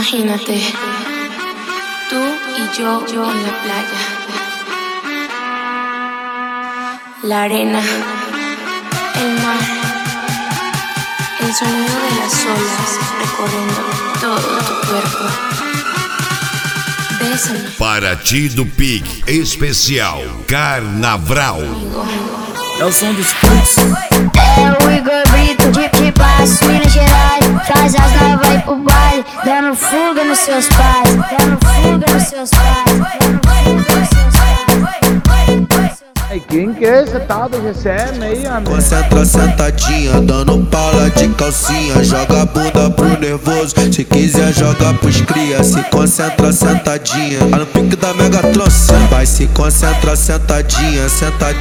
Imagínate, tú y yo en la playa, la arena, el mar, el sonido de las olas recorriendo todo tu cuerpo. Bésame. Paraty do Pig, especial Carnaval. É o som dos putos. É o Igor Brito de Passo, Minas Gerais. Faz as novas ir pro baile, dando fuga nos seus pais. Dando fuga nos seus pais. Dando fuga nos seus pais. E quem que é esse tal do GCM aí, amigo? Concentra sentadinha, dando pala de calcinha. Joga a bunda pro nervoso, se quiser joga pros cria. Se concentra sentadinha, tá no pique da Megatron. Vai se concentra sentadinha, sentadinha.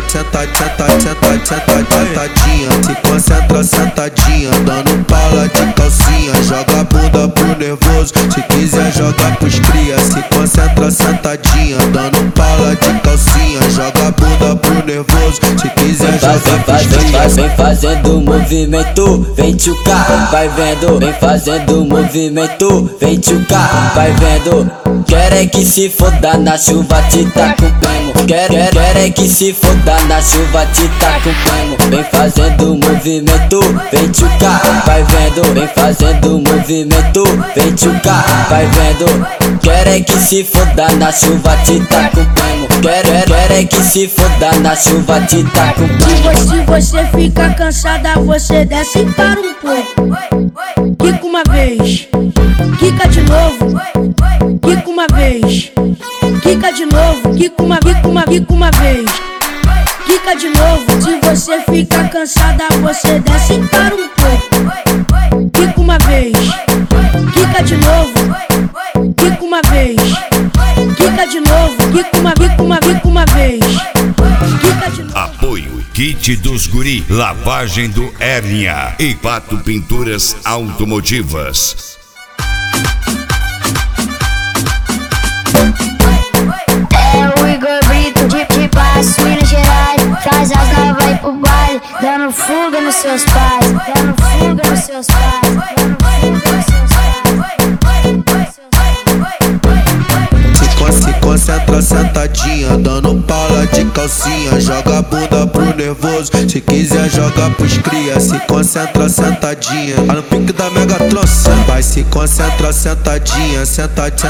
Se concentra sentadinha, dando pala de calcinha. Joga a bunda pro nervoso, se quiser joga pros cria. Se concentra sentadinha, dando pala de calcinha. Joga a bunda pro nervoso, se quiser joga pros cria. Vem fazendo movimento, vem tchucar, vai vendo. Vem fazendo movimento, vem tchucar, vai vendo. Quer é que se foda na chuva, te tá com prêmio. Quer é que se foda na chuva, te tá com prêmio. Vem fazendo movimento, vem tchucar, vai vendo. Vem fazendo movimento, vem tchucar, vai vendo. Quer é que se foda na chuva, te tá com prêmio. Quer é que se foda na chuva, te tá com prêmio. Se você fica cansada, você desce e para um pouco. Quica uma vez, quica de novo. Quica uma vez, quica de novo. Quica uma vez, quica de novo. Se você fica cansada, você desce e para um pouco. Quica uma vez, quica de novo. Quica uma vez, quica de novo. Quica uma vez, quica de novo. Apoio Kit dos Guri, lavagem do hérnia e Pato Pinturas Automotivas. É o Igor Brito de Passo, Minas Gerais. Faz as novas ir pro baile, dando fuga nos seus pais. Dando fuga nos seus pais. Dando fuga nos seus pais. Se concentra sentadinha, dando pala de calcinha. Joga a bunda pro nervoso, se quiser joga pros cria. Se concentra sentadinha, tá no pique da Megatron. Vai se concentra sentadinha, sentadinha.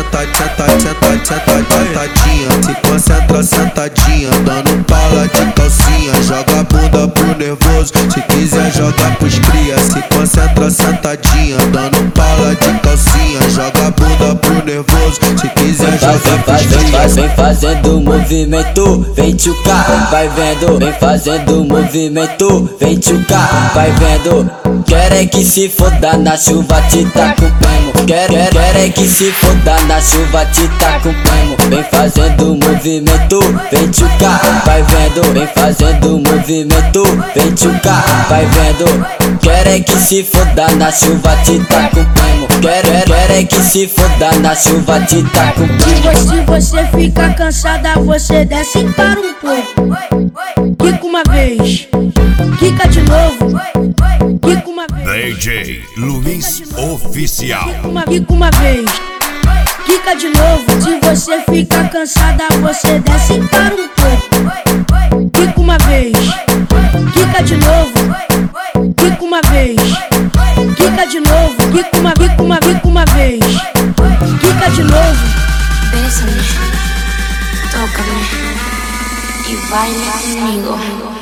Se concentra sentadinha, dando pala de calcinha. Joga a bunda pro nervoso, se quiser joga pros cria. Se concentra sentadinha, dando pala de calcinha. Joga a bunda pro nervoso, se quiser joga pros cria. Vem fazendo movimento, vem tchucar, vai vendo. Vem fazendo movimento, vem tchucar, vai vendo. Quer é que se foda na chuva, te tá com prêmio. Quer é que se foda na chuva, te tá com prêmio. Vem fazendo movimento, vem tchucar, vai vendo. Vem fazendo movimento, vem tchucar, vai vendo. Quer é que se foda na chuva, te tá com prêmio. Quer é que se foda na chuva, te tá com prêmio. Se você fica cansada, você desce e para um pouco. Quica uma vez, quica de novo. Quica uma vez, DJ Luiz Oficial. quica uma vez, quica de novo. Se você fica cansada, você desce e para um pouco. Quica uma vez, quica de novo. Quica uma vez, quica de novo. Quica uma vez, quica de novo. Bésame, tócame y baila conmigo.